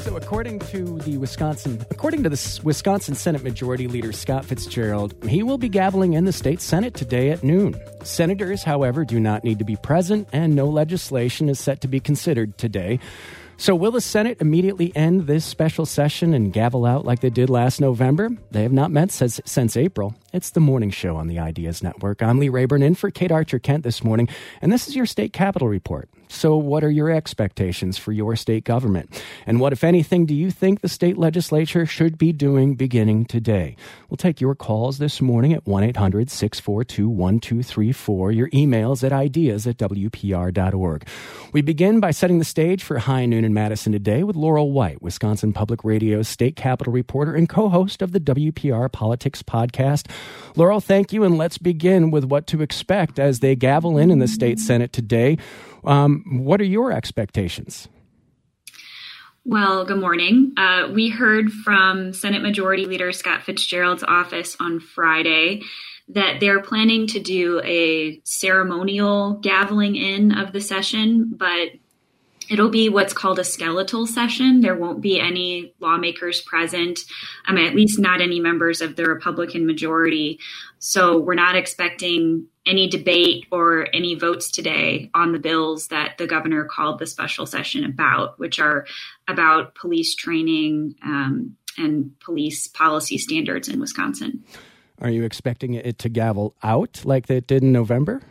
So according to the Wisconsin Senate Majority Leader Scott Fitzgerald, he will be gaveling in the state Senate today at noon. Senators, however, do not need to be present, and no legislation is set to be considered today. So will the Senate immediately end this special session and gavel out like they did last November? They have not met since April. It's the morning show on the Ideas Network. I'm Lee Rayburn in for Kate Archer-Kent this morning, and this is your State Capitol Report. So what are your expectations for your state government? And what, if anything, do you think the state legislature should be doing beginning today? We'll take your calls this morning at 1-800-642-1234, your emails at ideas@wpr.org. We begin by setting the stage for High Noon in Madison today with Laurel White, Wisconsin Public Radio's State Capitol reporter and co-host of the WPR Politics podcast. Laurel, thank you, and let's begin with what to expect as they gavel in the state Senate today. What are your expectations? Well, good morning. We heard from Senate Majority Leader Scott Fitzgerald's office on Friday that they're planning to do a ceremonial gaveling in of the session, but it'll be what's called a skeletal session. There won't be any lawmakers present, at least not any members of the Republican majority. So we're not expecting any debate or any votes today on the bills that the governor called the special session about, which are about police training and police policy standards in Wisconsin. Are you expecting it to gavel out like it did in November?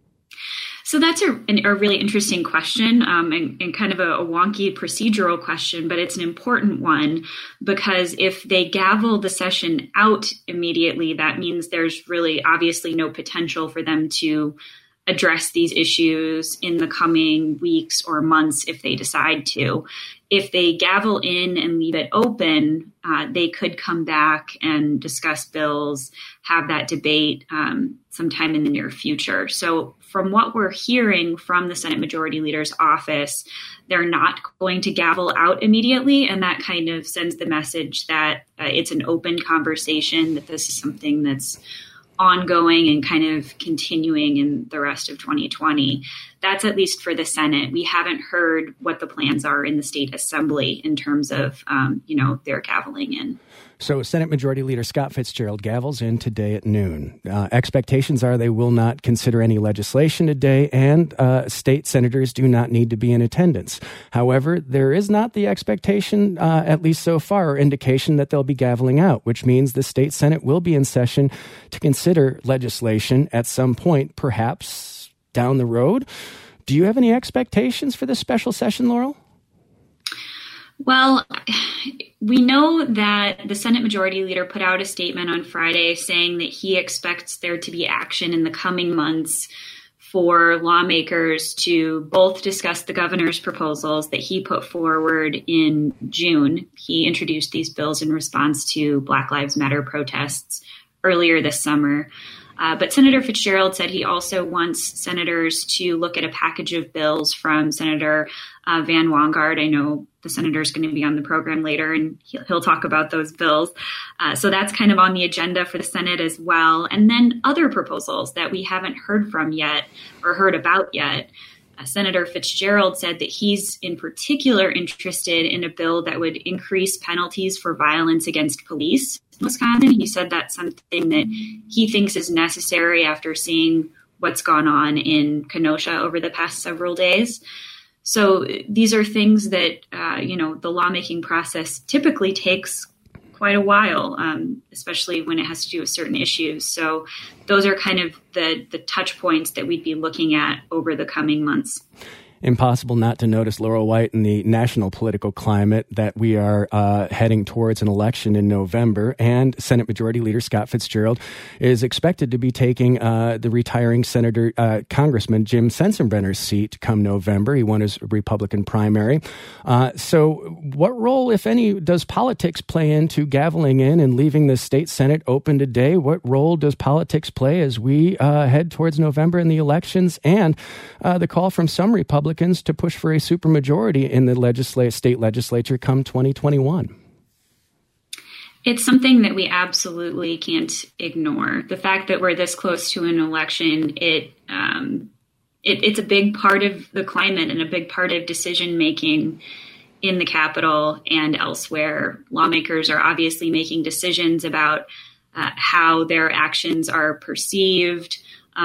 So that's a really interesting question and kind of a wonky procedural question, but it's an important one because if they gavel the session out immediately, that means there's really obviously no potential for them to address these issues in the coming weeks or months if they decide to. If they gavel in and leave it open, they could come back and discuss bills, have that debate sometime in the near future. So from what we're hearing from the Senate Majority Leader's office, they're not going to gavel out immediately. And that kind of sends the message that it's an open conversation, that this is something that's ongoing and kind of continuing in the rest of 2020. That's at least for the Senate. We haven't heard what the plans are in the state assembly in terms of, their gaveling in. So Senate Majority Leader Scott Fitzgerald gavels in today at noon. Expectations are they will not consider any legislation today, and state senators do not need to be in attendance. However, there is not the expectation, at least so far, or indication that they'll be gaveling out, which means the state Senate will be in session to consider legislation at some point, perhaps down the road. Do you have any expectations for this special session, Laurel? Well, we know that the Senate Majority Leader put out a statement on Friday saying that he expects there to be action in the coming months for lawmakers to both discuss the governor's proposals that he put forward in June. He introduced these bills in response to Black Lives Matter protests earlier this summer. But Senator Fitzgerald said he also wants senators to look at a package of bills from Senator Van Wongard. I know the senator is going to be on the program later, and he'll talk about those bills. So that's kind of on the agenda for the Senate as well. And then other proposals that we haven't heard from yet or heard about yet. Senator Fitzgerald said that he's in particular interested in a bill that would increase penalties for violence against police in Wisconsin. He said that's something that he thinks is necessary after seeing what's gone on in Kenosha over the past several days. So these are things that, the lawmaking process typically takes quite a while, especially when it has to do with certain issues. So those are kind of the touch points that we'd be looking at over the coming months. Impossible not to notice, Laurel White, in the national political climate that we are heading towards an election in November, and Senate Majority Leader Scott Fitzgerald is expected to be taking the retiring Congressman Jim Sensenbrenner's seat come November. He won his Republican primary. So what role, if any, does politics play into gaveling in and leaving the state Senate open today? What role does politics play as we head towards November in the elections and the call from some Republicans to push for a supermajority in the state legislature come 2021? It's something that we absolutely can't ignore. The fact that we're this close to an election, it's a big part of the climate and a big part of decision making in the Capitol and elsewhere. Lawmakers are obviously making decisions about how their actions are perceived,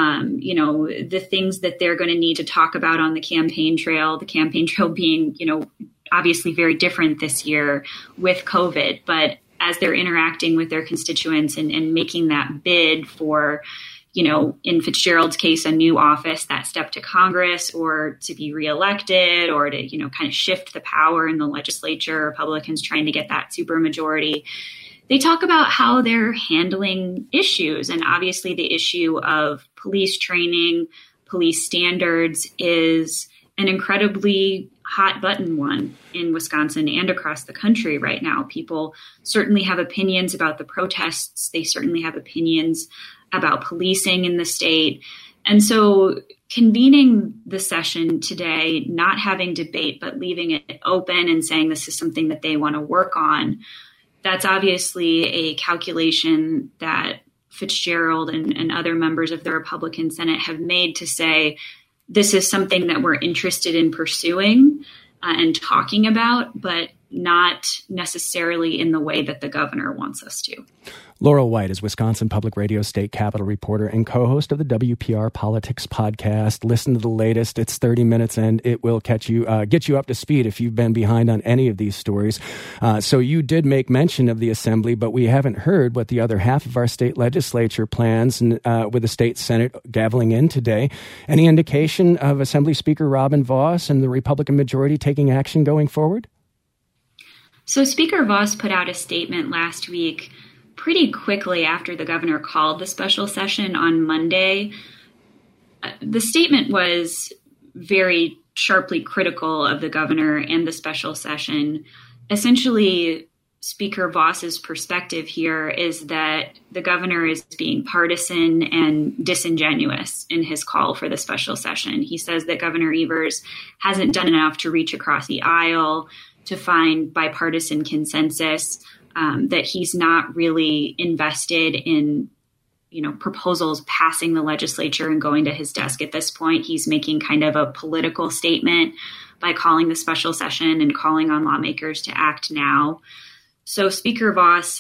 the things that they're going to need to talk about on the campaign trail being, obviously very different this year with COVID. But as they're interacting with their constituents and making that bid for, in Fitzgerald's case, a new office, that step to Congress or to be reelected or to, kind of shift the power in the legislature, Republicans trying to get that supermajority, they talk about how they're handling issues. And obviously the issue of police training, police standards is an incredibly hot button one in Wisconsin and across the country right now. People certainly have opinions about the protests. They certainly have opinions about policing in the state. And so convening the session today, not having debate, but leaving it open and saying this is something that they want to work on, that's obviously a calculation that Fitzgerald and other members of the Republican Senate have made to say, this is something that we're interested in pursuing and talking about, but not necessarily in the way that the governor wants us to. Laurel White is Wisconsin Public Radio state Capitol reporter and co-host of the WPR Politics podcast. Listen to the latest. It's 30 minutes and it will get you up to speed if you've been behind on any of these stories. So you did make mention of the assembly, but we haven't heard what the other half of our state legislature plans with the state Senate gaveling in today. Any indication of Assembly Speaker Robin Vos and the Republican majority taking action going forward? So Speaker Vos put out a statement last week pretty quickly after the governor called the special session on Monday. The statement was very sharply critical of the governor and the special session. Essentially, Speaker Vos's perspective here is that the governor is being partisan and disingenuous in his call for the special session. He says that Governor Evers hasn't done enough to reach across the aisle to find bipartisan consensus, that he's not really invested in, proposals passing the legislature and going to his desk at this point. He's making kind of a political statement by calling the special session and calling on lawmakers to act now. So Speaker Vos,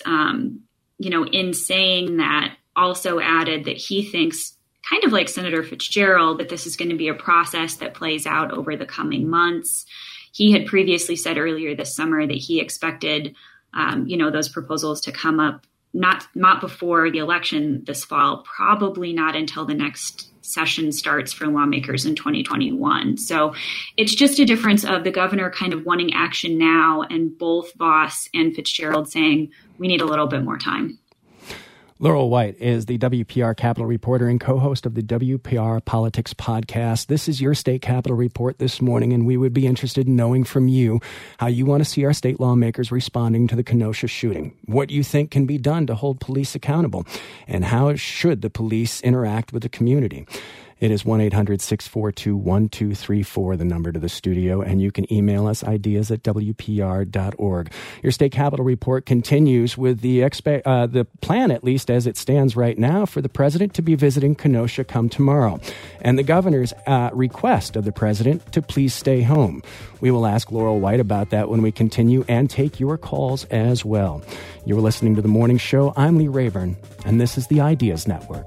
in saying that, also added that he thinks, kind of like Senator Fitzgerald, that this is going to be a process that plays out over the coming months. He had previously said earlier this summer that he expected those proposals to come up not before the election this fall, probably not until the next session starts for lawmakers in 2021. So it's just a difference of the governor kind of wanting action now and both Vos and Fitzgerald saying we need a little bit more time. Laurel White is the WPR Capitol reporter and co-host of the WPR Politics podcast. This is your state Capitol report this morning, and we would be interested in knowing from you how you want to see our state lawmakers responding to the Kenosha shooting, what you think can be done to hold police accountable, and how should the police interact with the community. It is 1-800-642-1234, the number to the studio, and you can email us ideas@wpr.org. Your State Capitol report continues with the plan, at least as it stands right now, for the president to be visiting Kenosha come tomorrow, and the governor's request of the president to please stay home. We will ask Laurel White about that when we continue and take your calls as well. You're listening to The Morning Show. I'm Lee Rayburn, and this is the Ideas Network.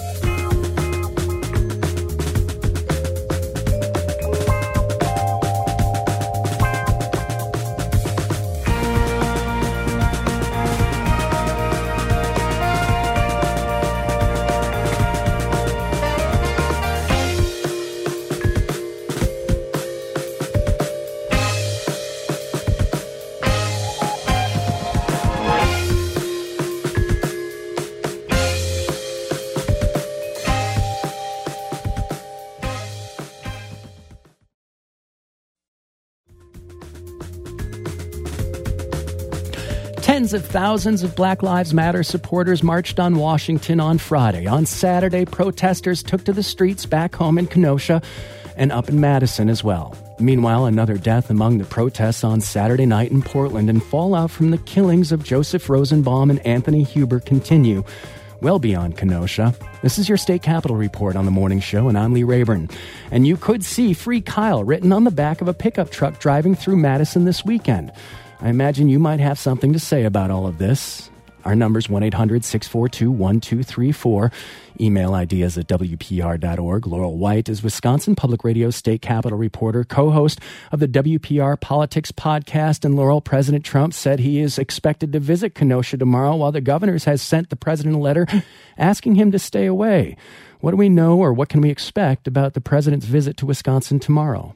Tens of thousands of Black Lives Matter supporters marched on Washington on Friday. On Saturday, protesters took to the streets back home in Kenosha and up in Madison as well. Meanwhile, another death among the protests on Saturday night in Portland and fallout from the killings of Joseph Rosenbaum and Anthony Huber continue. well beyond Kenosha. This is your State Capitol Report on the morning show, and I'm Lee Rayburn. And you could see Free Kyle written on the back of a pickup truck driving through Madison this weekend. I imagine you might have something to say about all of this. Our number's 1-800-642-1234. Email ideas at WPR.org. Laurel White is Wisconsin Public Radio's State Capitol reporter, co-host of the WPR Politics podcast. And Laurel, President Trump said he is expected to visit Kenosha tomorrow, while the governor has sent the president a letter asking him to stay away. What do we know, or what can we expect about the president's visit to Wisconsin tomorrow?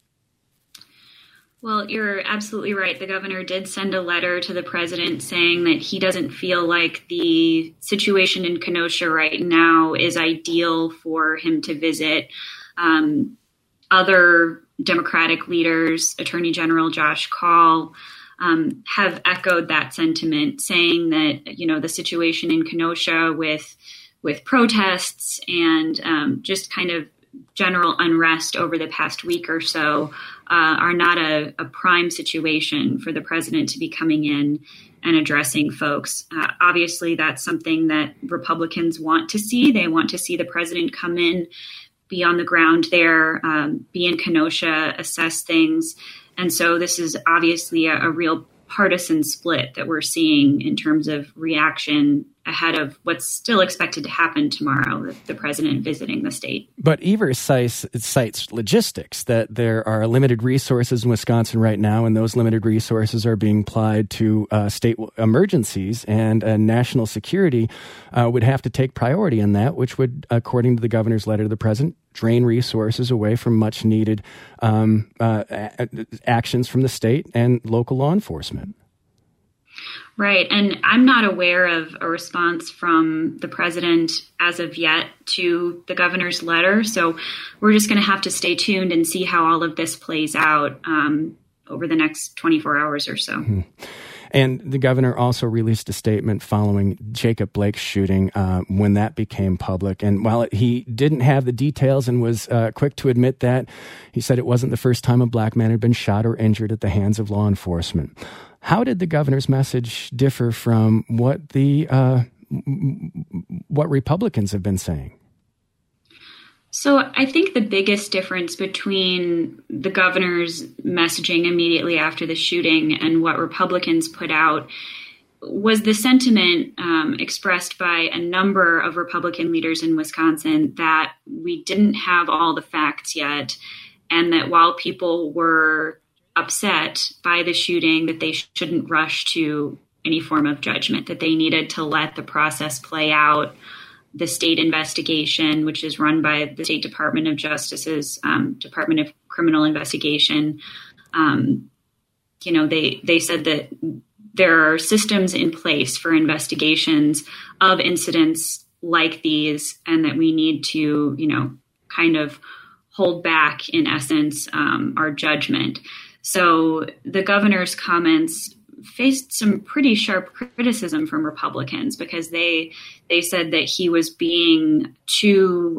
Well, you're absolutely right. The governor did send a letter to the president saying that he doesn't feel like the situation in Kenosha right now is ideal for him to visit. Other Democratic leaders, Attorney General Josh Kaul, have echoed that sentiment, saying that, the situation in Kenosha with protests and just kind of general unrest over the past week or so are not a prime situation for the president to be coming in and addressing folks. Obviously, that's something that Republicans want to see. They want to see the president come in, be on the ground there, be in Kenosha, assess things. And so this is obviously a real partisan split that we're seeing in terms of reaction ahead of what's still expected to happen tomorrow, the president visiting the state. But Evers cites logistics, that there are limited resources in Wisconsin right now, and those limited resources are being applied to state emergencies, and national security would have to take priority in that, which would, according to the governor's letter to the president, drain resources away from much needed actions from the state and local law enforcement. Right. And I'm not aware of a response from the president as of yet to the governor's letter. So we're just going to have to stay tuned and see how all of this plays out over the next 24 hours or so. Mm-hmm. And the governor also released a statement following Jacob Blake's shooting when that became public. And while he didn't have the details and was quick to admit that, he said it wasn't the first time a black man had been shot or injured at the hands of law enforcement. How did the governor's message differ from what Republicans have been saying? So I think the biggest difference between the governor's messaging immediately after the shooting and what Republicans put out was the sentiment expressed by a number of Republican leaders in Wisconsin that we didn't have all the facts yet, and that while people were upset by the shooting, that they shouldn't rush to any form of judgment, that they needed to let the process play out. The state investigation, which is run by the State Department of Justice's Department of Criminal Investigation, they said that there are systems in place for investigations of incidents like these, and that we need to, kind of hold back, in essence, our judgment. So the governor's comments faced some pretty sharp criticism from Republicans, because they said that he was being too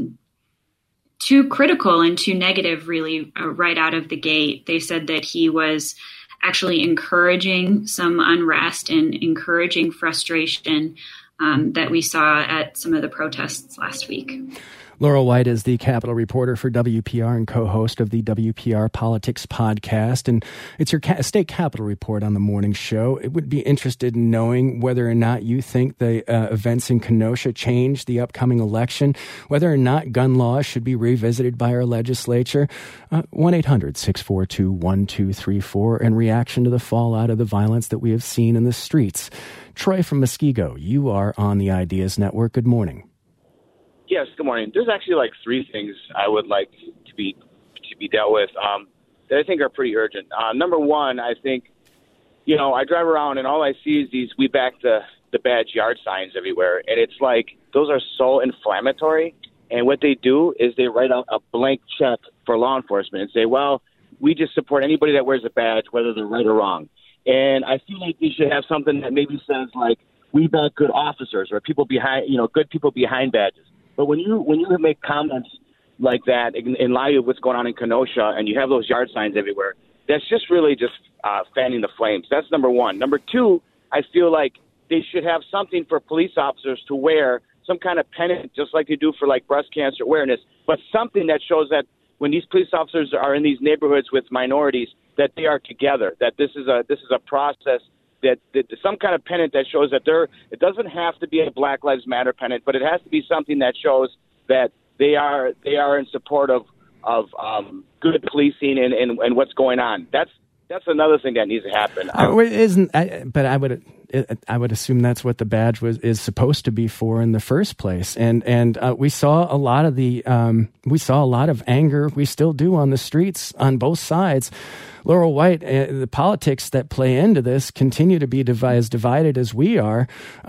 critical and too negative, really, right out of the gate. They said that he was actually encouraging some unrest and encouraging frustration that we saw at some of the protests last week. Laurel White is the Capitol reporter for WPR and co-host of the WPR Politics podcast. And it's your State Capitol report on the morning show. It would be interested in knowing whether or not you think the events in Kenosha change the upcoming election, whether or not gun laws should be revisited by our legislature. 1-800-642-1234 in reaction to the fallout of the violence that we have seen in the streets. Troy from Muskego, you are on the Ideas Network. Good morning. Yes, good morning. There's actually three things I would like to be dealt with that I think are pretty urgent. Number one, I think, I drive around and all I see is these "We Back the Badge" yard signs everywhere, and it's like those are so inflammatory. And what they do is they write out a blank check for law enforcement and say, well, we just support anybody that wears a badge, whether they're right or wrong. And I feel like we should have something that maybe says "We back good officers" or people behind, good people behind badges. But when you make comments like that in light of what's going on in Kenosha, and you have those yard signs everywhere, that's just really just fanning the flames. That's number one. Number two, I feel like they should have something for police officers to wear, some kind of pennant, just like they do for like breast cancer awareness, but something that shows that when these police officers are in these neighborhoods with minorities, that they are together, that this is a process, that some kind of pennant that shows that it doesn't have to be a Black Lives Matter pennant, but it has to be something that shows that they are in support of good policing and what's going on. That's another thing that needs to happen. I would assume that's what the badge is supposed to be for in the first place. And we saw a lot of anger. We still do on the streets on both sides. Laurel White, the politics that play into this continue to be as divided as we are.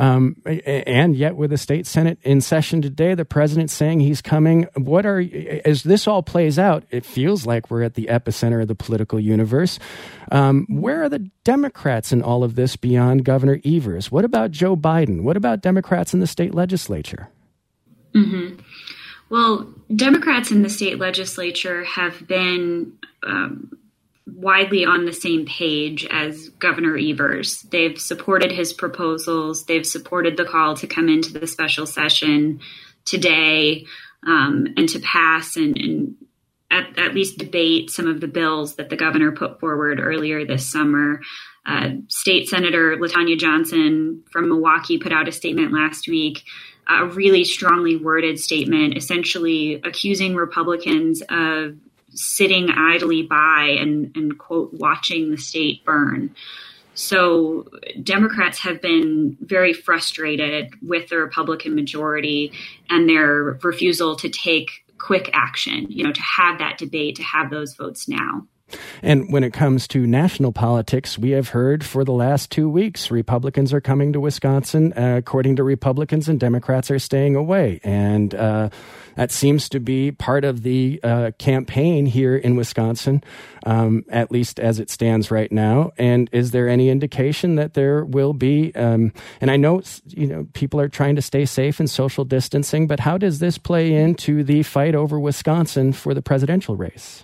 And yet with the state Senate in session today, the president saying he's coming. As this all plays out, it feels like we're at the epicenter of the political universe. Where are the Democrats in all of this beyond Governor Evers? What about Joe Biden? What about Democrats in the state legislature? Mm-hmm. Well, Democrats in the state legislature have been widely on the same page as Governor Evers. They've supported his proposals. They've supported the call to come into the special session today and to pass and at least debate some of the bills that the governor put forward earlier this summer. State Senator LaTanya Johnson from Milwaukee put out a statement last week, a really strongly worded statement, essentially accusing Republicans of sitting idly by and quote, watching the state burn. So Democrats have been very frustrated with the Republican majority and their refusal to take quick action, to have that debate, to have those votes now. And when it comes to national politics, we have heard for the last 2 weeks, Republicans are coming to Wisconsin, according to Republicans, and Democrats are staying away. And that seems to be part of the campaign here in Wisconsin, at least as it stands right now. And is there any indication that there will be, and I know, people are trying to stay safe and social distancing, but how does this play into the fight over Wisconsin for the presidential race?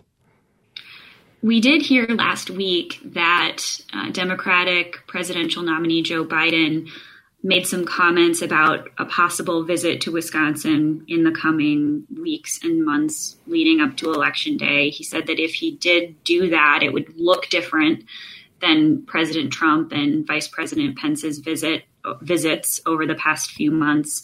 We did hear last week that Democratic presidential nominee Joe Biden made some comments about a possible visit to Wisconsin in the coming weeks and months leading up to Election Day. He said that if he did do that, it would look different than President Trump and Vice President Pence's visits over the past few months.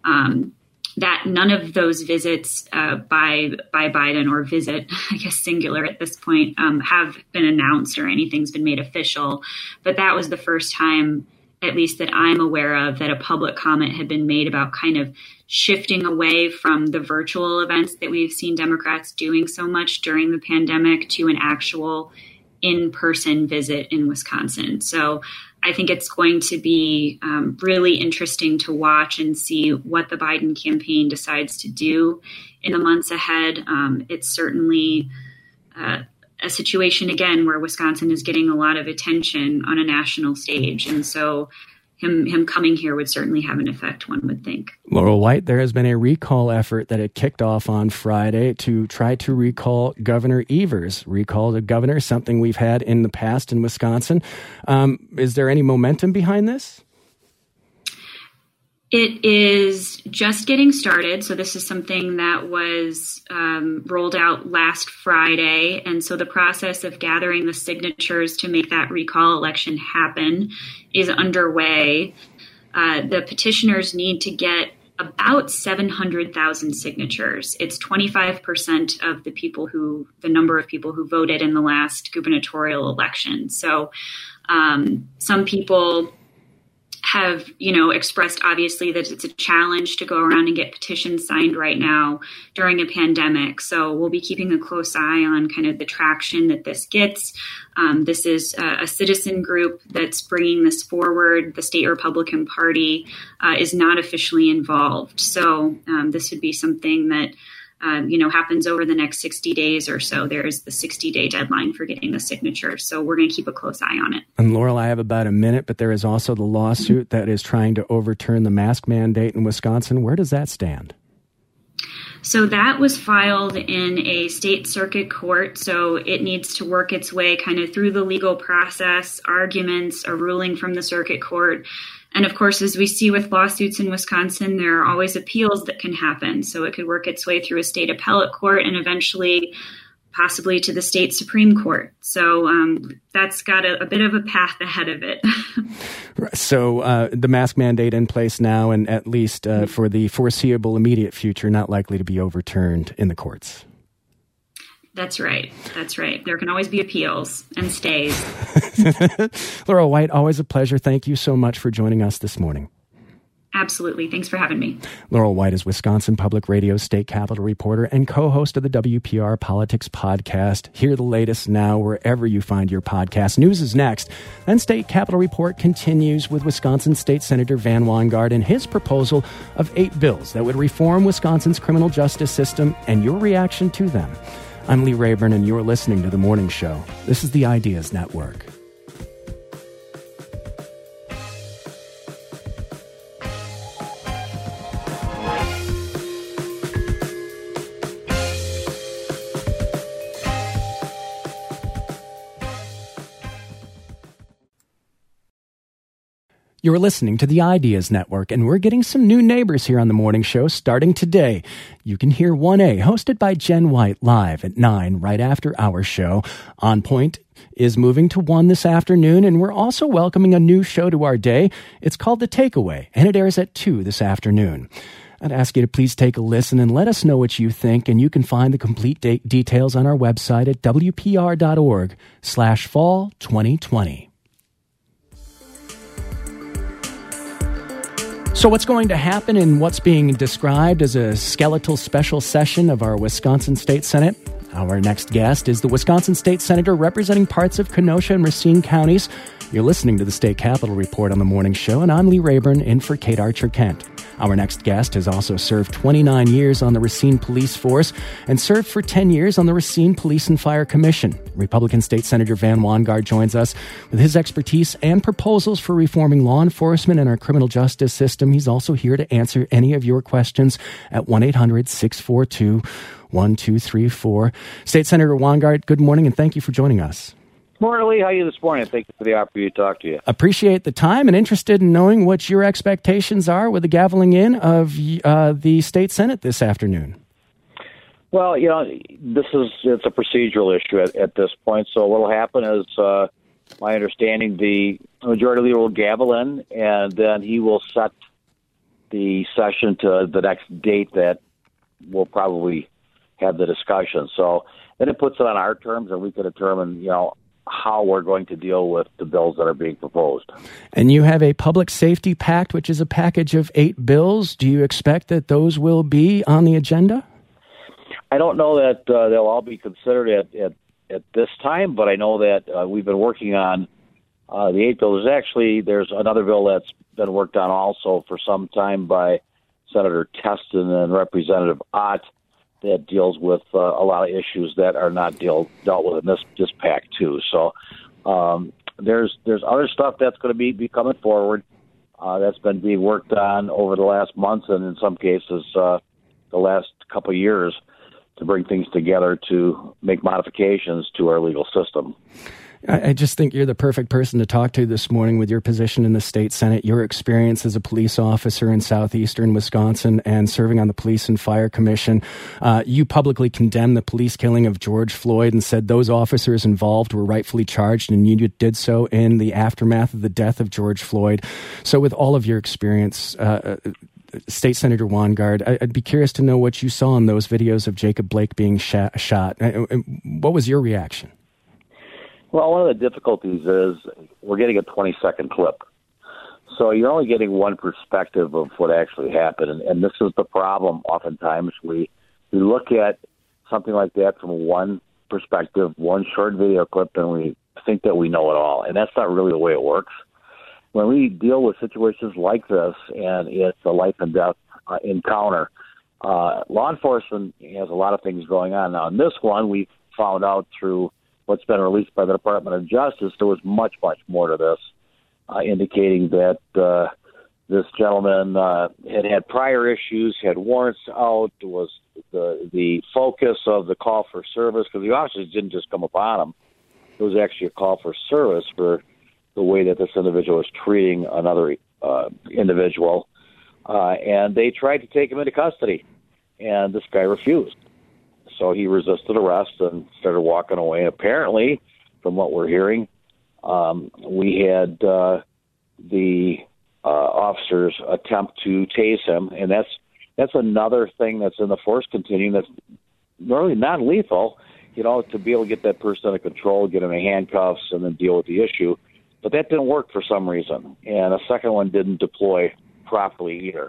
That none of those visits by Biden, or visit, I guess singular at this point, have been announced or anything's been made official. But that was the first time, at least that I'm aware of, that a public comment had been made about kind of shifting away from the virtual events that we've seen Democrats doing so much during the pandemic to an actual in-person visit in Wisconsin. So I think it's going to be really interesting to watch and see what the Biden campaign decides to do in the months ahead. It's certainly a situation, again, where Wisconsin is getting a lot of attention on a national stage. And so him coming here would certainly have an effect, one would think. Laurel White, there has been a recall effort that had kicked off on Friday to try to recall Governor Evers. Recall the governor, something we've had in the past in Wisconsin. Is there any momentum behind this? It is just getting started. So this is something that was rolled out last Friday. And so the process of gathering the signatures to make that recall election happen is underway. The petitioners need to get about 700,000 signatures. It's 25% of the number of people who voted in the last gubernatorial election. So some people have, expressed obviously that it's a challenge to go around and get petitions signed right now during a pandemic. So we'll be keeping a close eye on kind of the traction that this gets. This is a citizen group that's bringing this forward. The state Republican Party is not officially involved. So this would be something that happens over the next 60 days or so. There's the 60-day deadline for getting the signature. So we're going to keep a close eye on it. And Laurel, I have about a minute, but there is also the lawsuit that is trying to overturn the mask mandate in Wisconsin. Where does that stand? So that was filed in a state circuit court, so it needs to work its way kind of through the legal process, arguments, a ruling from the circuit court. And of course, as we see with lawsuits in Wisconsin, there are always appeals that can happen. So it could work its way through a state appellate court and eventually possibly to the state Supreme Court. So that's got a bit of a path ahead of it. So the mask mandate in place now, and at least for the foreseeable immediate future, not likely to be overturned in the courts. That's right. That's right. There can always be appeals and stays. Laurel White, always a pleasure. Thank you so much for joining us this morning. Absolutely. Thanks for having me. Laurel White is Wisconsin Public Radio's state capitol reporter and co-host of the WPR Politics Podcast. Hear the latest now wherever you find your podcast. News is next. Then State Capitol Report continues with Wisconsin State Senator Van Wanggaard and his proposal of 8 bills that would reform Wisconsin's criminal justice system and your reaction to them. I'm Lee Rayburn, and you're listening to The Morning Show. This is the Ideas Network. You're listening to the Ideas Network, and we're getting some new neighbors here on the morning show starting today. You can hear 1A, hosted by Jen White, live at 9, right after our show. On Point is moving to 1 this afternoon, and we're also welcoming a new show to our day. It's called The Takeaway, and it airs at 2 this afternoon. I'd ask you to please take a listen and let us know what you think, and you can find the complete details on our website at wpr.org/fall2020. So what's going to happen in what's being described as a skeletal special session of our Wisconsin State Senate? Our next guest is the Wisconsin State Senator representing parts of Kenosha and Racine counties. You're listening to the State Capitol Report on the Morning Show, and I'm Lee Rayburn in for Kate Archer-Kent. Our next guest has also served 29 years on the Racine Police Force and served for 10 years on the Racine Police and Fire Commission. Republican State Senator Van Wanggaard joins us with his expertise and proposals for reforming law enforcement and our criminal justice system. He's also here to answer any of your questions at 1-800-642-1234. State Senator Wanggaard, good morning, and thank you for joining us. Morning, Lee. How are you this morning? Thank you for the opportunity to talk to you. Appreciate the time and interested in knowing what your expectations are with the gaveling in of the state Senate this afternoon. Well, it's a procedural issue at this point. So what will happen is, my understanding, the majority leader will gavel in, and then he will set the session to the next date that we'll probably have the discussion. So then it puts it on our terms, and we can determine, how we're going to deal with the bills that are being proposed. And you have a Public Safety Pact, which is a package of 8 bills. Do you expect that those will be on the agenda? I don't know that they'll all be considered at this time, but I know that we've been working on the 8 bills. There's another bill that's been worked on also for some time by Senator Teston and Representative Ott that deals with a lot of issues that are not dealt with in this pact too. So there's other stuff that's going to be coming forward that's been being worked on over the last months and in some cases the last couple of years to bring things together to make modifications to our legal system. I just think you're the perfect person to talk to this morning with your position in the state Senate, your experience as a police officer in southeastern Wisconsin and serving on the Police and Fire Commission. You publicly condemned the police killing of George Floyd and said those officers involved were rightfully charged, and you did so in the aftermath of the death of George Floyd. So with all of your experience, State Senator Wanggaard, I'd be curious to know what you saw in those videos of Jacob Blake being shot. What was your reaction? Well, one of the difficulties is we're getting a 20-second clip. So you're only getting one perspective of what actually happened. And this is the problem oftentimes. We look at something like that from one perspective, one short video clip, and we think that we know it all. And that's not really the way it works. When we deal with situations like this, and it's a life and death encounter, law enforcement has a lot of things going on. Now, in this one, we found out through what's been released by the Department of Justice, there was much, much more to this, indicating that This gentleman had prior issues, had warrants out, was the focus of the call for service, because the officers didn't just come upon him. It was actually a call for service for the way that this individual was treating another individual. And they tried to take him into custody, and this guy refused. So he resisted arrest and started walking away. Apparently, from what we're hearing, we had the officers attempt to tase him, and that's another thing that's in the force continuum that's really non-lethal, to be able to get that person under control, get him in handcuffs, and then deal with the issue. But that didn't work for some reason, and a second one didn't deploy properly either,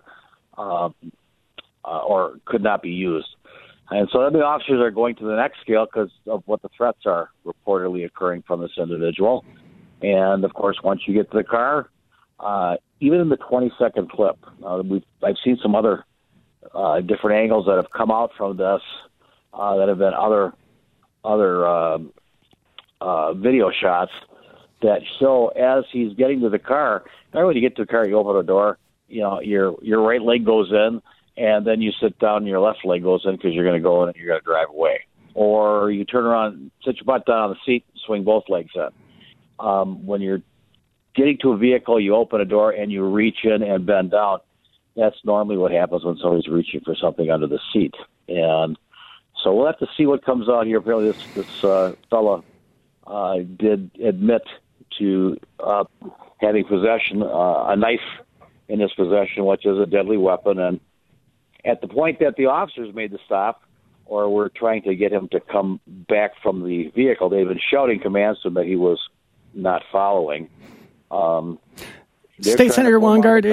or could not be used. And so then the officers are going to the next scale because of what the threats are reportedly occurring from this individual. And, of course, once you get to the car, even in the 20-second clip, I've seen some other different angles that have come out from this that have been other video shots that show as he's getting to the car. Now, when you get to the car, you open the door, your right leg goes in, and then you sit down and your left leg goes in because you're going to go in and you're going to drive away. Or you turn around, sit your butt down on the seat, swing both legs in. When you're getting to a vehicle, you open a door and you reach in and bend down. That's normally what happens when somebody's reaching for something under the seat. And so we'll have to see what comes out here. Apparently this fella did admit to having possession, a knife in his possession, which is a deadly weapon. And at the point that the officers made the stop, or were trying to get him to come back from the vehicle, they've been shouting commands to him that he was not following. State Senator Wangard,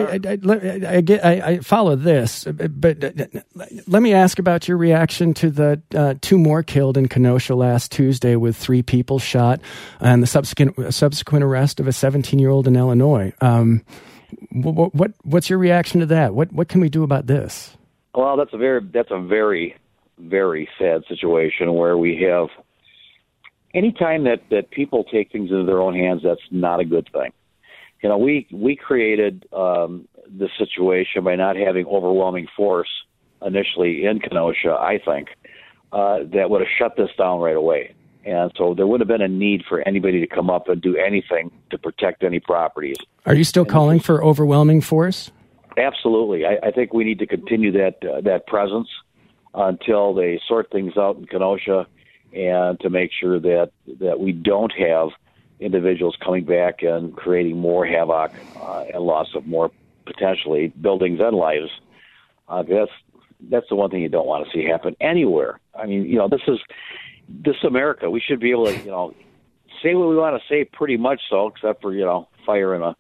I follow this, but let me ask about your reaction to the two more killed in Kenosha last Tuesday with 3 people shot and the subsequent arrest of a 17-year-old in Illinois. What's your reaction to that? What can we do about this? Well, that's a very, very sad situation where we have anytime that people take things into their own hands, that's not a good thing. We created this situation by not having overwhelming force initially in Kenosha, I think, that would have shut this down right away. And so there would have been a need for anybody to come up and do anything to protect any properties. Are you still calling for overwhelming force? Absolutely. I think we need to continue that presence until they sort things out in Kenosha, and to make sure that we don't have individuals coming back and creating more havoc and loss of more, potentially, buildings and lives. That's the one thing you don't want to see happen anywhere. I mean, this is America. We should be able to, say what we want to say pretty much so, except for, fire in a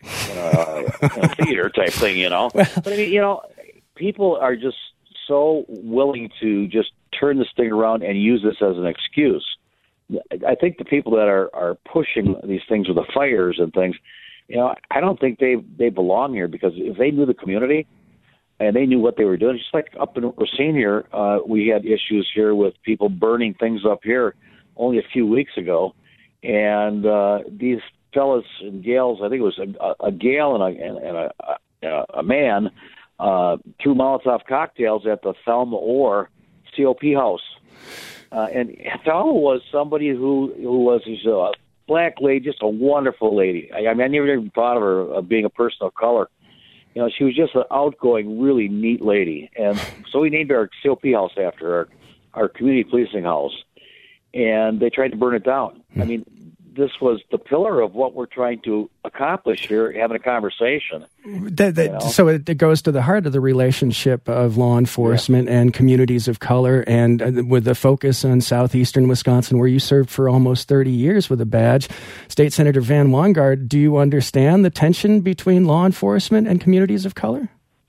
theater type thing, But I mean, people are just so willing to just turn this thing around and use this as an excuse. I think the people that are pushing these things with the fires and things, I don't think they belong here, because if they knew the community and they knew what they were doing, just like up in Racine here, we had issues here with people burning things up here only a few weeks ago, and these fellas and gals, I think it was a gal and a man, threw Molotov cocktails at the Thelma Orr COP house. And Thelma was somebody who was a black lady, just a wonderful lady. I never even thought of her being a person of color. She was just an outgoing, really neat lady. And so we named our COP house after our community policing house. And they tried to burn it down. I mean, this was the pillar of what we're trying to accomplish here, having a conversation. So it goes to the heart of the relationship of law enforcement and communities of color, and with the focus on southeastern Wisconsin, where you served for almost 30 years with a badge. State Senator Van Wangard, do you understand the tension between law enforcement and communities of color?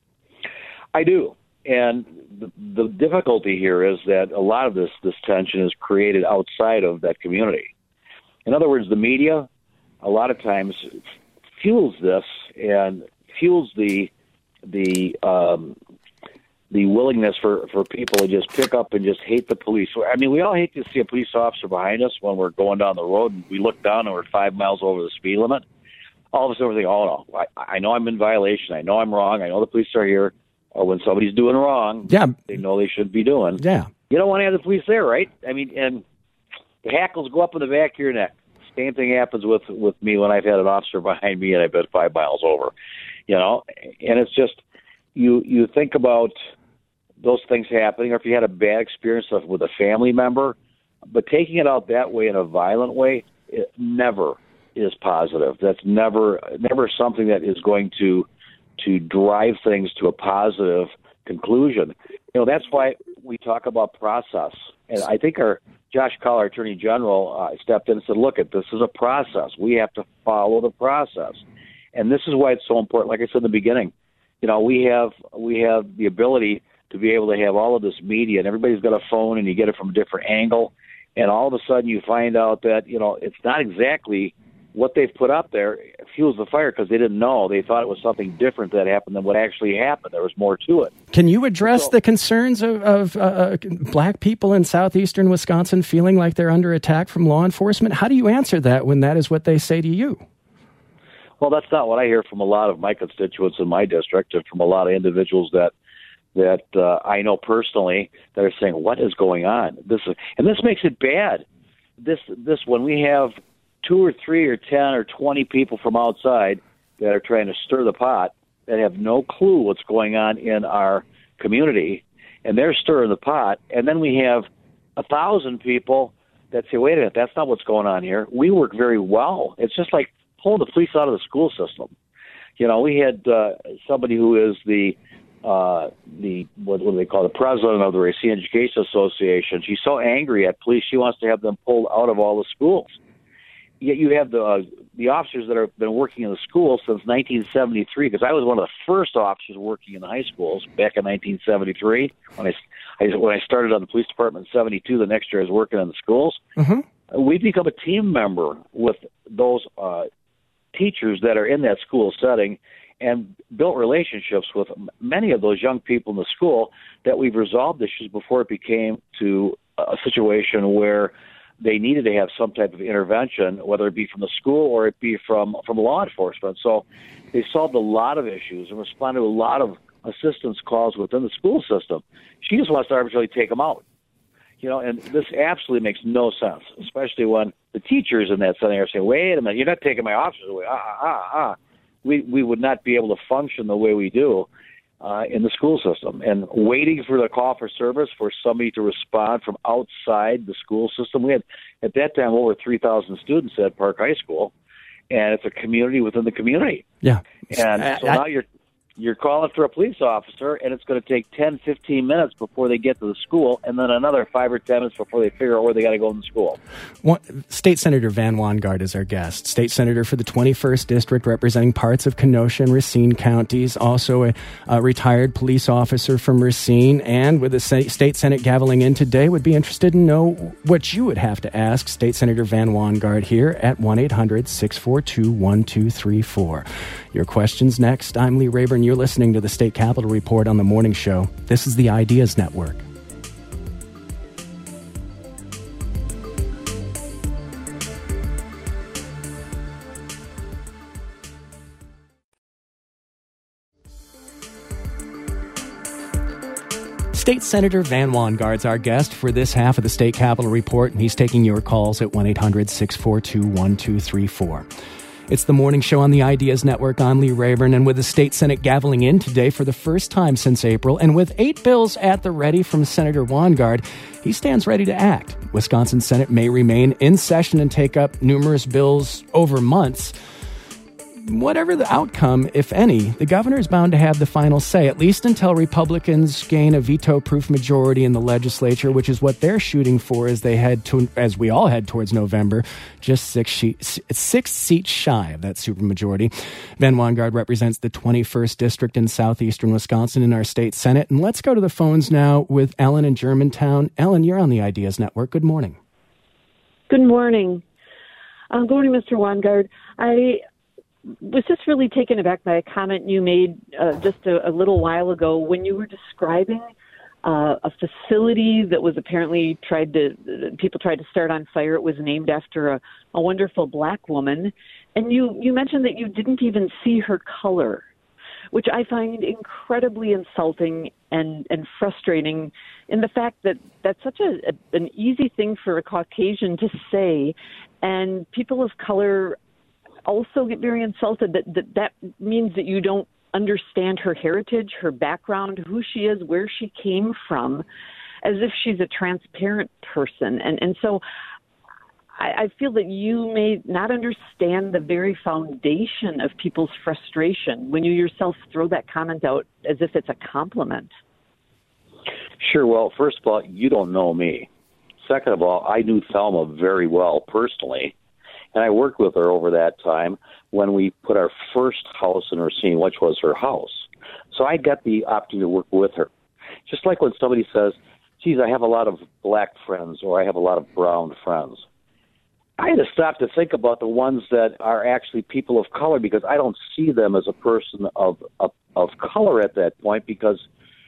I do. And the difficulty here is that a lot of this tension is created outside of that community. In other words, the media, a lot of times, fuels this and fuels the willingness for people to just pick up and just hate the police. I mean, we all hate to see a police officer behind us when we're going down the road and we look down and we're 5 miles over the speed limit. all of a sudden we're thinking, oh, no, I know I'm in violation. I know I'm wrong. I know the police are here. Or when somebody's doing wrong, they know they shouldn't be doing. Yeah. You don't want to have the police there, right? I mean, and the hackles go up in the back of your neck. Same thing happens with me when I've had an officer behind me and I've been 5 miles over, and it's just, you think about those things happening, or if you had a bad experience with a family member, but taking it out that way in a violent way, it never is positive. That's never something that is going to drive things to a positive conclusion. That's why we talk about process. And I think our Josh Kaul, our Attorney General, stepped in and said, look, this is a process. We have to follow the process. And this is why it's so important. Like I said in the beginning, we have the ability to be able to have all of this media, and everybody's got a phone, and you get it from a different angle. And all of a sudden you find out that, it's not exactly what they've put up there fuels the fire, because they didn't know. They thought it was something different that happened than what actually happened. There was more to it. Can you address the concerns of black people in southeastern Wisconsin feeling like they're under attack from law enforcement? How do you answer that when that is what they say to you? Well, that's not what I hear from a lot of my constituents in my district, and from a lot of individuals that I know personally that are saying, what is going on? This makes it bad. This when we have 2 or 3 or 10 or 20 people from outside that are trying to stir the pot, that have no clue what's going on in our community, and they're stirring the pot, and then we have 1,000 people that say, wait a minute, that's not what's going on here. We work very well. It's just like pulling the police out of the school system. We had somebody who is the what do they call the president of the Racine Education Association. She's so angry at police, she wants to have them pulled out of all the schools. Yet you have the officers that have been working in the schools since 1973, because I was one of the first officers working in the high schools back in 1973. When I started on the police department in 72, the next year I was working in the schools. Mm-hmm. We become a team member with those teachers that are in that school setting, and built relationships with many of those young people in the school, that we've resolved issues before it became to a situation where they needed to have some type of intervention, whether it be from the school or it be from law enforcement. So they solved a lot of issues and responded to a lot of assistance calls within the school system. She just wants to arbitrarily take them out. And this absolutely makes no sense, especially when the teachers in that setting are saying, wait a minute, you're not taking my officers away. We would not be able to function the way we do in the school system. And waiting for the call for service for somebody to respond from outside the school system. We had, at that time, over 3,000 students at Park High School, and it's a community within the community. Yeah. And so now you're calling for a police officer, and it's going to take 10, 15 minutes before they get to the school, and then another 5 or 10 minutes before they figure out where they got to go in the school. State Senator Van Wanggaard is our guest. State Senator for the 21st District, representing parts of Kenosha and Racine counties, also a retired police officer from Racine, and with the State Senate gaveling in today, would be interested to know what you would have to ask State Senator Van Wanggaard here at 1-800-642-1234. Your questions next. I'm Lee Rayburn. You're listening to the State Capitol Report on the Morning Show. This is the Ideas Network. State Senator Van Wanggaard's our guest for this half of the State Capitol Report, and he's taking your calls at 1-800-642-1234. It's the morning show on the Ideas Network. I'm Lee Rayburn, and with the state Senate gaveling in today for the first time since April, and with 8 bills at the ready from Senator Wanggaard, he stands ready to act. Wisconsin Senate may remain in session and take up numerous bills over months. Whatever the outcome, if any, the governor is bound to have the final say, at least until Republicans gain a veto-proof majority in the legislature, which is what they're shooting for as they head to, as we all head towards November, just 6 seats shy of that supermajority. Van Wanggaard represents the 21st District in southeastern Wisconsin in our state Senate. And let's go to the phones now with Ellen in Germantown. Ellen, you're on the Ideas Network. Good morning. Good morning. Good morning, Mr. Wanggaard. I was just really taken aback by a comment you made just a little while ago when you were describing A facility that was apparently people tried to start on fire. It was named after a wonderful black woman. And you mentioned that you didn't even see her color, which I find incredibly insulting and frustrating in the fact that that's such an easy thing for a Caucasian to say. And people of color also get very insulted that means that you don't understand her heritage, her background, who she is, where she came from, as if she's a transparent person. And so I feel that you may not understand the very foundation of people's frustration when you yourself throw that comment out as if it's a compliment. Sure. Well, first of all, you don't know me. Second of all, I knew Thelma very well personally, and I worked with her over that time when we put our first house in Racine, which was her house. So I got the opportunity to work with her. Just like when somebody says, geez, I have a lot of black friends or I have a lot of brown friends. I had to stop to think about the ones that are actually people of color, because I don't see them as a person of color at that point, because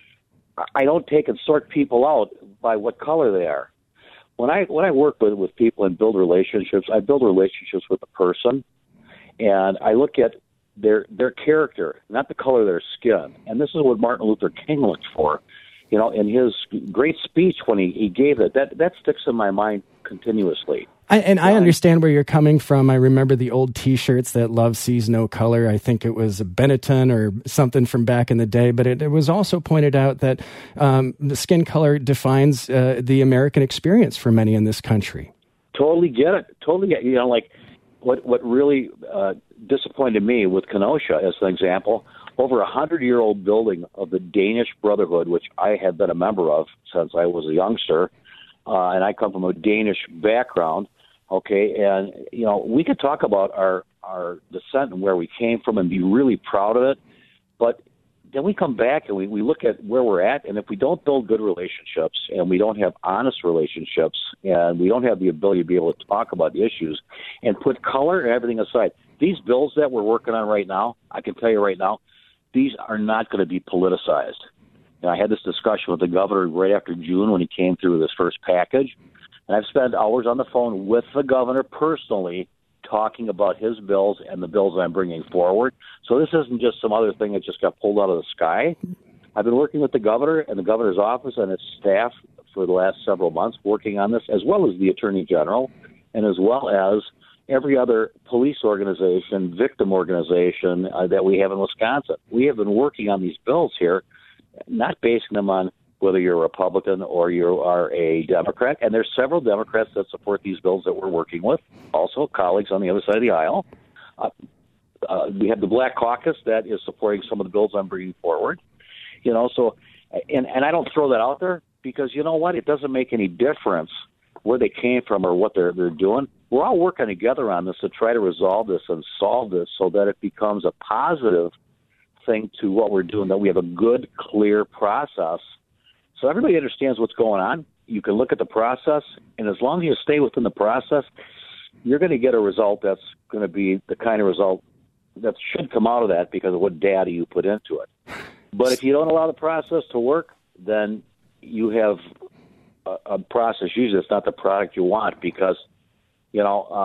I don't take and sort people out by what color they are. When I work with people and build relationships, I build relationships with the person, and I look at their character, not the color of their skin. And this is what Martin Luther King looked for, in his great speech when he gave it. That sticks in my mind continuously. I understand where you're coming from. I remember the old T-shirts that "Love Sees No Color." I think it was a Benetton or something from back in the day. But it was also pointed out that the skin color defines the American experience for many in this country. Totally get it. Totally get it. Like what really disappointed me with Kenosha, as an example, over 100-year-old building of the Danish Brotherhood, which I have been a member of since I was a youngster, and I come from a Danish background. Okay, and we could talk about our descent and where we came from and be really proud of it, but then we come back and we look at where we're at, and if we don't build good relationships and we don't have honest relationships and we don't have the ability to be able to talk about the issues and put color and everything aside, these bills that we're working on right now, I can tell you right now, these are not going to be politicized. And I had this discussion with the governor right after June when he came through with his first package. And I've spent hours on the phone with the governor personally talking about his bills and the bills I'm bringing forward. So this isn't just some other thing that just got pulled out of the sky. I've been working with the governor and the governor's office and its staff for the last several months working on this, as well as the attorney general and as well as every other police organization, victim organization that we have in Wisconsin. We have been working on these bills here, not basing them on whether you're a Republican or you are a Democrat. And there's several Democrats that support these bills that we're working with, also colleagues on the other side of the aisle. We have the Black Caucus that is supporting some of the bills I'm bringing forward. So, and I don't throw that out there because you know what? It doesn't make any difference where they came from or what they're doing. We're all working together on this to try to resolve this and solve this so that it becomes a positive thing to what we're doing, that we have a good, clear process so everybody understands what's going on. You can look at the process, and as long as you stay within the process, you're going to get a result that's going to be the kind of result that should come out of that because of what data you put into it. But if you don't allow the process to work, then you have a process. Usually it's not the product you want because, you're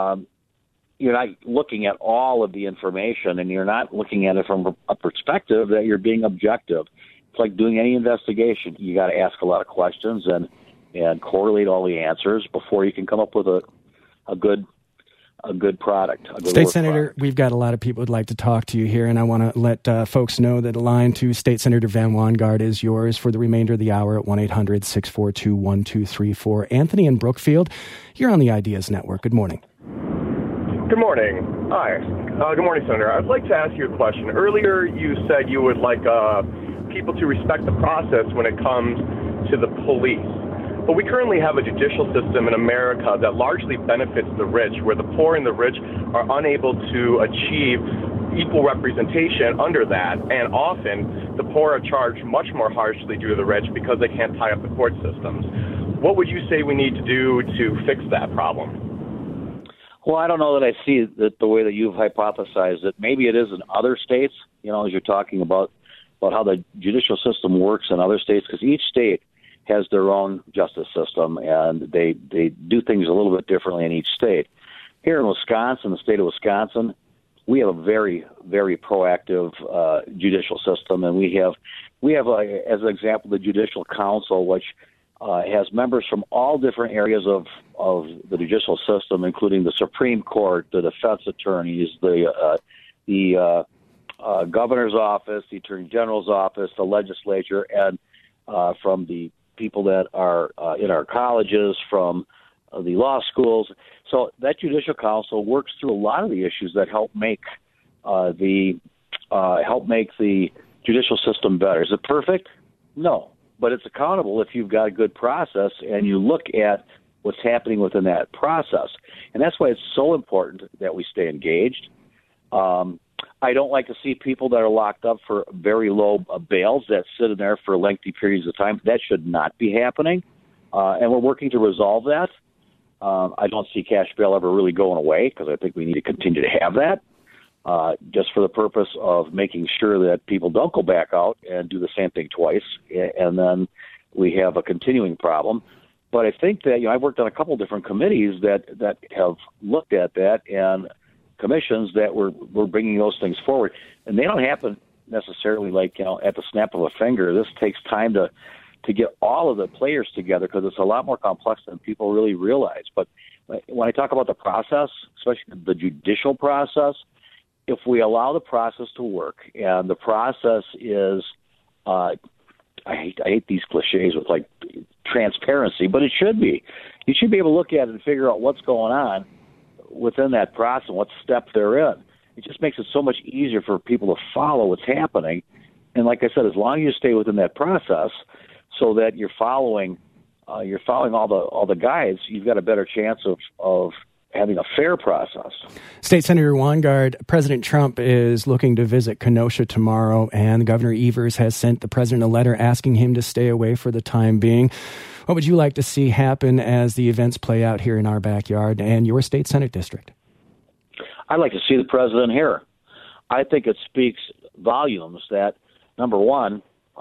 not looking at all of the information and you're not looking at it from a perspective that you're being objective. It's like doing any investigation. You got to ask a lot of questions and correlate all the answers before you can come up with a good product. State Senator, product. We've got a lot of people who'd like to talk to you here, and I want to let folks know that the line to State Senator Van Wanggaard is yours for the remainder of the hour at 1-800-642-1234. Anthony in Brookfield, you're on the Ideas Network. Good morning. Good morning. Hi. Good morning, Senator. I'd like to ask you a question. Earlier, you said you would like people to respect the process when it comes to the police. But we currently have a judicial system in America that largely benefits the rich, where the poor and the rich are unable to achieve equal representation under that. And often, the poor are charged much more harshly due to the rich because they can't tie up the court systems. What would you say we need to do to fix that problem? Well, I don't know that I see it the way that you've hypothesized it. Maybe it is in other states, as you're talking about how the judicial system works in other states, because each state has their own justice system, and they do things a little bit differently in each state. Here in Wisconsin, the state of Wisconsin, we have a very, very proactive judicial system, and we have as an example, the Judicial Council, which has members from all different areas of the judicial system, including the Supreme Court, the defense attorneys, the governor's office, the attorney general's office, the legislature, and from the people that are in our colleges, from the law schools. So that Judicial Council works through a lot of the issues that help make the judicial system better. Is it perfect? No, but it's accountable if you've got a good process and you look at what's happening within that process. And that's why it's so important that we stay engaged. I don't like to see people that are locked up for very low bails that sit in there for lengthy periods of time. That should not be happening, and we're working to resolve that. I don't see cash bail ever really going away because I think we need to continue to have that, just for the purpose of making sure that people don't go back out and do the same thing twice, and then we have a continuing problem. But I think that I've worked on a couple different committees that have looked at that, and commissions that we're bringing those things forward, and they don't happen necessarily like at the snap of a finger. This takes time to get all of the players together because it's a lot more complex than people really realize. But when I talk about the process, especially the judicial process, if we allow the process to work, and the process is, I hate these cliches with like transparency, but it should be. You should be able to look at it and figure out what's going on within that process, what step they're in. It just makes it so much easier for people to follow what's happening. And like I said, as long as you stay within that process, so that you're following all the guides, you've got a better chance of having a fair process. State Senator Wangard, President Trump is looking to visit Kenosha tomorrow, and Governor Evers has sent the president a letter asking him to stay away for the time being. What would you like to see happen as the events play out here in our backyard and your state Senate district? I'd like to see the president here. I think it speaks volumes that, number one,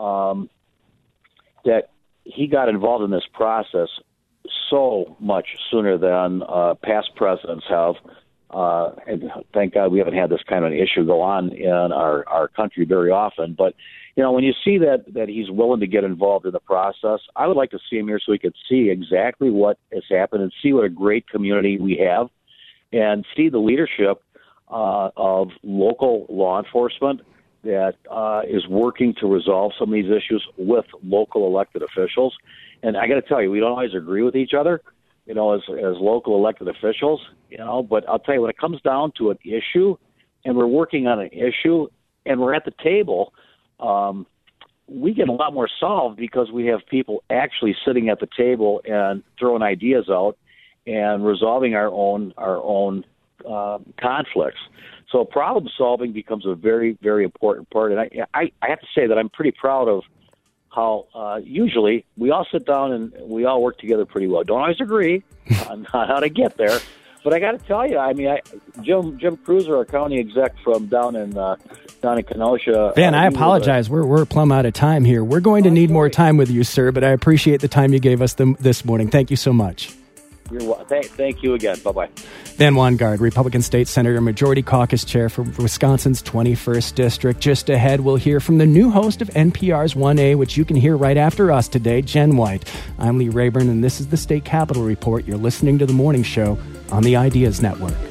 that he got involved in this process so much sooner than past presidents have. And thank God we haven't had this kind of an issue go on in our country very often. But, when you see that he's willing to get involved in the process, I would like to see him here so he could see exactly what has happened and see what a great community we have and see the leadership of local law enforcement that is working to resolve some of these issues with local elected officials. And I got to tell you, we don't always agree with each other, as local elected officials, but I'll tell you, when it comes down to an issue and we're working on an issue and we're at the table, we get a lot more solved because we have people actually sitting at the table and throwing ideas out and resolving our own conflicts. So problem solving becomes a very, very important part. And I have to say that I'm pretty proud of how usually we all sit down and we all work together pretty well. Don't always agree on how to get there. But I got to tell you, Jim Cruiser, our county exec from down in Kenosha. Van, I apologize. We're plumb out of time here. We're going to need more time with you, sir, but I appreciate the time you gave us this morning. Thank you so much. Thank you again. Bye-bye. Van Wangard, Republican State Senator, Majority Caucus Chair for Wisconsin's 21st District. Just ahead, we'll hear from the new host of NPR's 1A, which you can hear right after us today, Jen White. I'm Lee Rayburn, and this is the State Capitol Report. You're listening to The Morning Show on the Ideas Network.